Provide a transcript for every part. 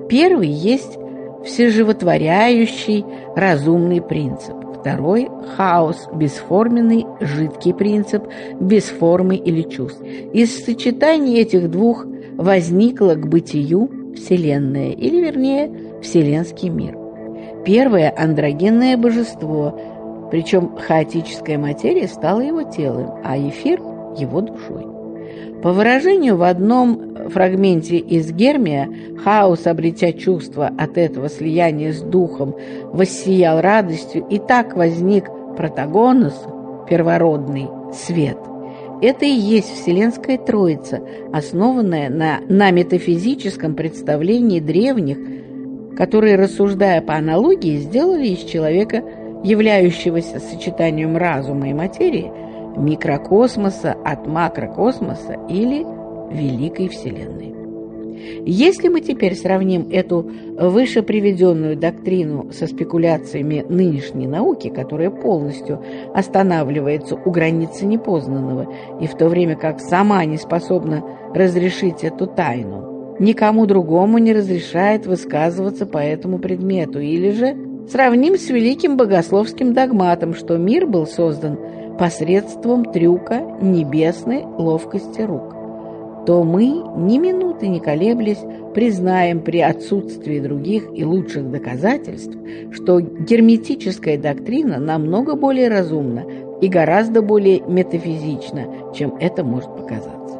Первый есть всеживотворяющий разумный принцип. Второй – хаос, бесформенный, жидкий принцип, без формы или чувств. Из сочетания этих двух возникло к бытию Вселенная, или, вернее, Вселенский мир. Первое – андрогенное божество, причем хаотическая материя стала его телом, а эфир – его душой. По выражению в одном фрагменте из Гермия, хаос, обретя чувство от этого слияния с духом, воссиял радостью, и так возник протагонус, первородный свет. Это и есть Вселенская Троица, основанная на метафизическом представлении древних, которые, рассуждая по аналогии, сделали из человека, являющегося сочетанием разума и материи, микрокосмоса от макрокосмоса или Великой Вселенной. Если мы теперь сравним эту выше приведенную доктрину со спекуляциями нынешней науки, которая полностью останавливается у границы непознанного, и в то время как сама не способна разрешить эту тайну, никому другому не разрешает высказываться по этому предмету, или же сравним с великим богословским догматом, что мир был создан посредством трюка небесной ловкости рук, то мы, ни минуты не колеблясь, признаем при отсутствии других и лучших доказательств, что герметическая доктрина намного более разумна и гораздо более метафизична, чем это может показаться.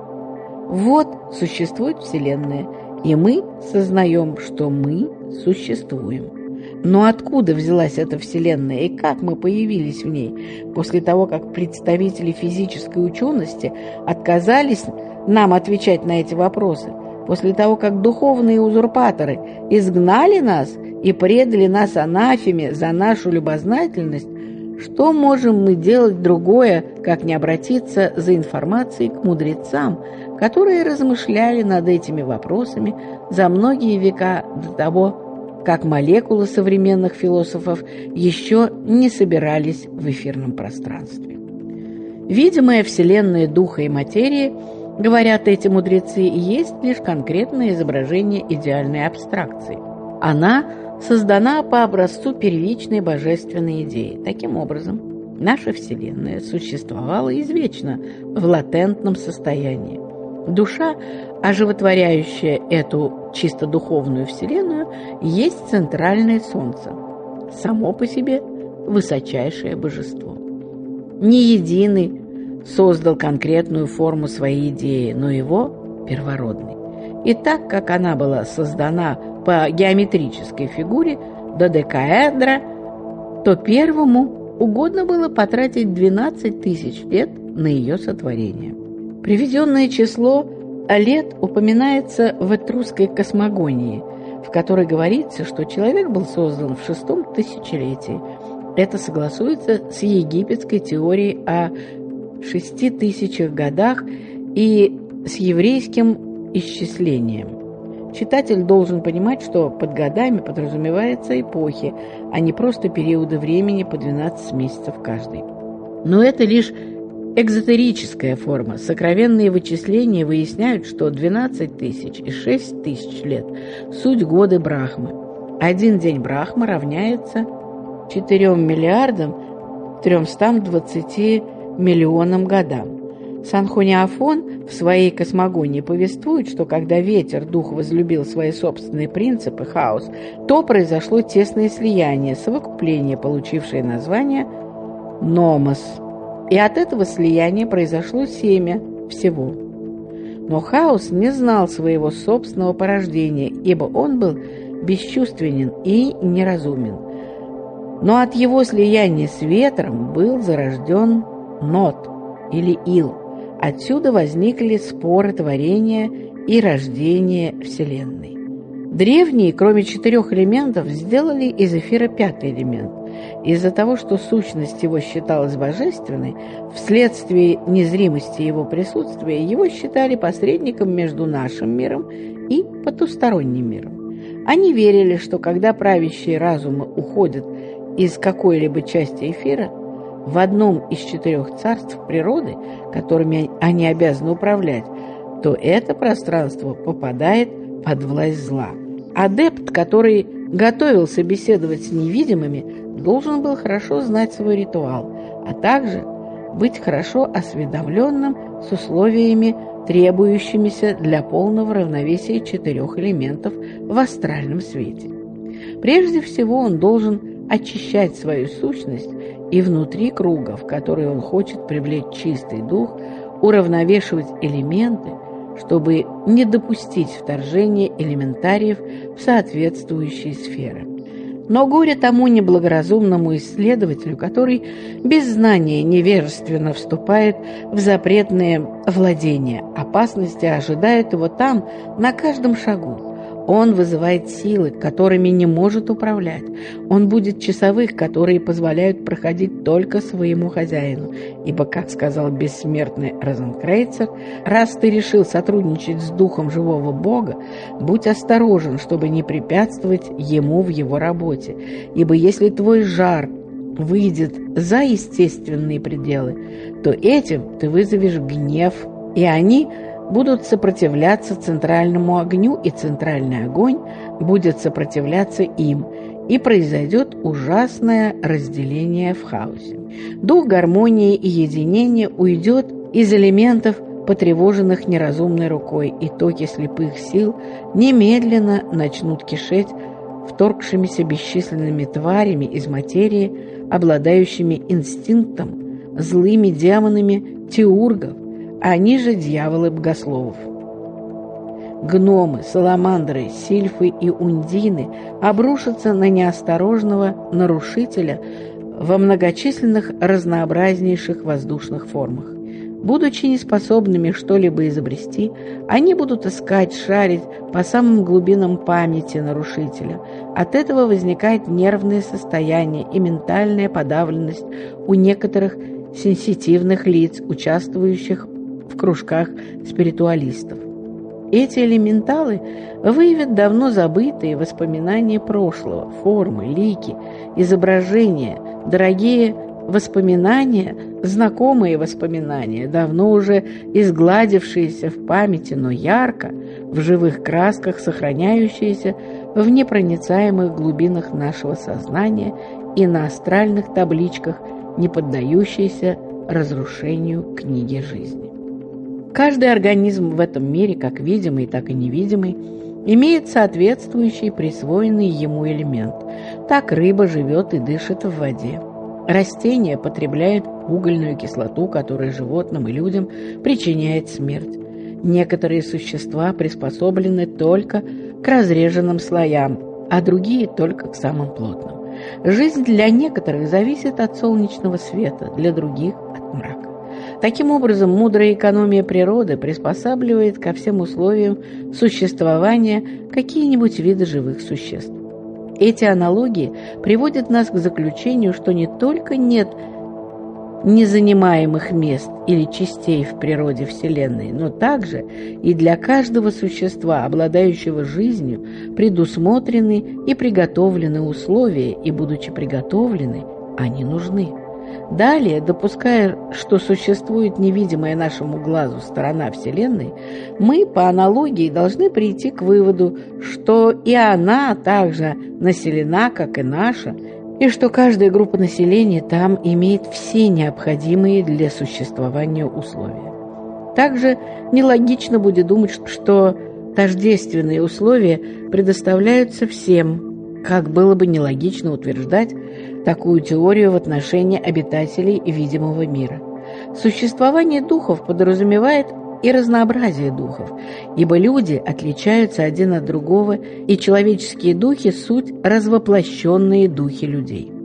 Вот существует Вселенная, и мы сознаем, что мы существуем. Но откуда взялась эта Вселенная и как мы появились в ней, после того, как представители физической учености отказались нам отвечать на эти вопросы, после того, как духовные узурпаторы изгнали нас и предали нас анафеме за нашу любознательность? Что можем мы делать другое, как не обратиться за информацией к мудрецам, которые размышляли над этими вопросами за многие века до того, как молекулы современных философов еще не собирались в эфирном пространстве? Видимая Вселенная духа и материи, говорят эти мудрецы, есть лишь конкретное изображение идеальной абстракции. Она создана по образцу первичной божественной идеи. Таким образом, наша Вселенная существовала извечно в латентном состоянии. Душа, оживотворяющая эту чисто духовную Вселенную, есть центральное Солнце, само по себе высочайшее божество. Не единый создал конкретную форму своей идеи, но его первородный. И так как она была создана по геометрической фигуре додекаэдра, то первому угодно было потратить 12 тысяч лет на ее сотворение. Приведенное число лет упоминается в этрусской космогонии, в которой говорится, что человек был создан в 6-м тысячелетии. Это согласуется с египетской теорией о 6000 годах и с еврейским исчислением. Читатель должен понимать, что под годами подразумеваются эпохи, а не просто периоды времени по 12 месяцев каждый. Но это лишь экзотерическая форма. Сокровенные вычисления выясняют, что 12 тысяч и 6 тысяч лет – суть годы Брахмы. Один день Брахмы равняется 4 миллиардам 320 миллионам годам. Санхуниафон в своей космогонии повествует, что когда ветер, дух, возлюбил свои собственные принципы, хаос, то произошло тесное слияние, совокупление, получившее название номос. И от этого слияния произошло семя всего. Но хаос не знал своего собственного порождения, ибо он был бесчувственен и неразумен. Но от его слияния с ветром был зарожден Нот или Ил. Отсюда возникли споры творения и рождения Вселенной. Древние, кроме 4 элементов, сделали из эфира 5-й элемент. Из-за того, что сущность его считалась божественной, вследствие незримости его присутствия, его считали посредником между нашим миром и потусторонним миром. Они верили, что когда правящие разумы уходят из какой-либо части эфира, в одном из 4 царств природы, которыми они обязаны управлять, то это пространство попадает под власть зла. Адепт, который готовился беседовать с невидимыми, должен был хорошо знать свой ритуал, а также быть хорошо осведомленным с условиями, требующимися для полного равновесия 4 элементов в астральном свете. Прежде всего он должен очищать свою сущность и внутри круга, в который он хочет привлечь чистый дух, уравновешивать элементы, чтобы не допустить вторжения элементариев в соответствующие сферы. Но горе тому неблагоразумному исследователю, который без знания невежественно вступает в запретные владения. Опасности ожидают его там на каждом шагу. Он вызывает силы, которыми не может управлять. Он будет часовых, которые позволяют проходить только своему хозяину. Ибо, как сказал бессмертный Розенкрейцер, раз ты решил сотрудничать с духом живого Бога, будь осторожен, чтобы не препятствовать ему в его работе. Ибо если твой жар выйдет за естественные пределы, то этим ты вызовешь гнев, и они будут сопротивляться центральному огню, и центральный огонь будет сопротивляться им, и произойдет ужасное разделение в хаосе. Дух гармонии и единения уйдет из элементов, потревоженных неразумной рукой, и токи слепых сил немедленно начнут кишеть вторгшимися бесчисленными тварями из материи, обладающими инстинктом, злыми демонами теургов, они же дьяволы-богословов. Гномы, саламандры, сильфы и ундины обрушатся на неосторожного нарушителя во многочисленных разнообразнейших воздушных формах. Будучи неспособными что-либо изобрести, они будут искать, шарить по самым глубинам памяти нарушителя. От этого возникает нервное состояние и ментальная подавленность у некоторых сенситивных лиц, участвующих в кружках спиритуалистов. Эти элементалы выявят давно забытые воспоминания прошлого, формы, лики, изображения, дорогие воспоминания, знакомые воспоминания, давно уже изгладившиеся в памяти, но ярко, в живых красках, сохраняющиеся в непроницаемых глубинах нашего сознания и на астральных табличках, не поддающиеся разрушению книги жизни. Каждый организм в этом мире, как видимый, так и невидимый, имеет соответствующий присвоенный ему элемент. Так рыба живет и дышит в воде. Растения потребляют угольную кислоту, которая животным и людям причиняет смерть. Некоторые существа приспособлены только к разреженным слоям, а другие только к самым плотным. Жизнь для некоторых зависит от солнечного света, для других – от мрака. Таким образом, мудрая экономия природы приспосабливает ко всем условиям существования какие-нибудь виды живых существ. Эти аналогии приводят нас к заключению, что не только нет незанимаемых мест или частей в природе Вселенной, но также и для каждого существа, обладающего жизнью, предусмотрены и приготовлены условия, и, будучи приготовлены, они нужны. Далее, допуская, что существует невидимая нашему глазу сторона Вселенной, мы, по аналогии, должны прийти к выводу, что и она также населена, как и наша, и что каждая группа населения там имеет все необходимые для существования условия. Также нелогично будет думать, что тождественные условия предоставляются всем, как было бы нелогично утверждать такую теорию в отношении обитателей видимого мира. Существование духов подразумевает и разнообразие духов, ибо люди отличаются один от другого, и человеческие духи – суть развоплощенные духи людей.